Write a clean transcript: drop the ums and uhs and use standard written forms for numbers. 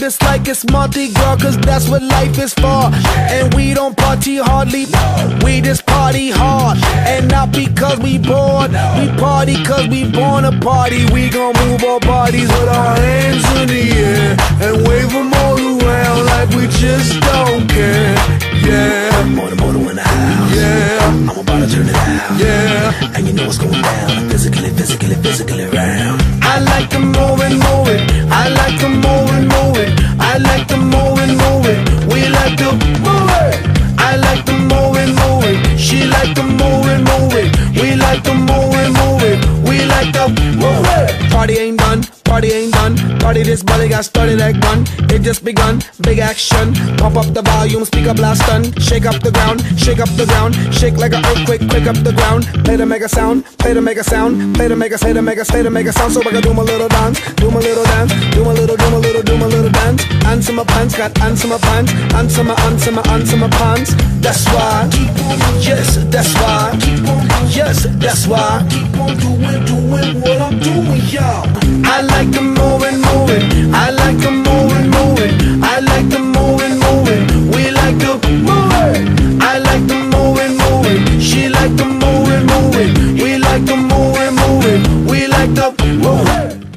this like it's Mardi Gras, cause that's what life is for. And we don't party hardly, we just party hard. And not because we bored, we party cause we born to party. We gon' move our bodies with our hands in the air and wave them all around like we just don't care. Yeah, Motor in the house. yeah, I'm about to turn it out. yeah. And you know what's going down. Physically round. I like to move and move it. I like to move and move it. I like to move and move it. We like to move it. I like to move and move it. She like to move and move it. We like to move and move it. We like to move it. Party ain't done. Party ain't done. Party this body got started like gun. It just begun. Big action. Pump up the volume. Speaker blast stun. Shake up the ground. Shake up the ground. Shake like an earthquake. Quake up the ground. Play to make a sound. Play to make a sound. Play to make a say to make a stay to make a sound. So I can do my little dance. Do my little dance. Do my little dance. Answer my pants. Got answer my pants. Answer my pants. That's why. Yes, that's why. Yes, that's why. Keep on doing what I'm doing, y'all. I like to move and move it. I like